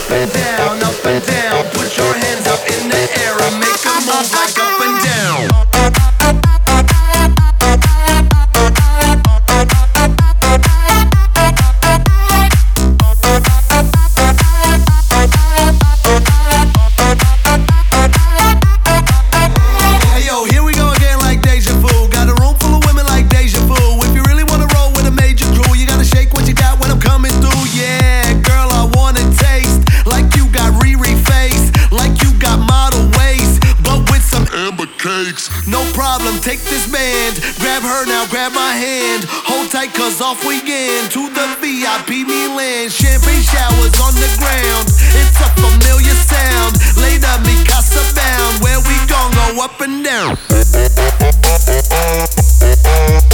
up and down. Put your hands up in the air and make a move like up and down. Hey yo, here we go again like deja vu. Got a room full of women like deja vu. If you really wanna roll with a major crew, you gotta shake what you got when I'm coming through. Yeah, girl, I wanna taste like you got Riri face, like you got model waist, but with some amber cakes. No problem, take this band, grab her now, grab my hand. Hold tight, cause off we get to the VIP Milan. Champagne showers on the ground, it's a familiar sound. Later, mi casa bound, where we gon' go up and down.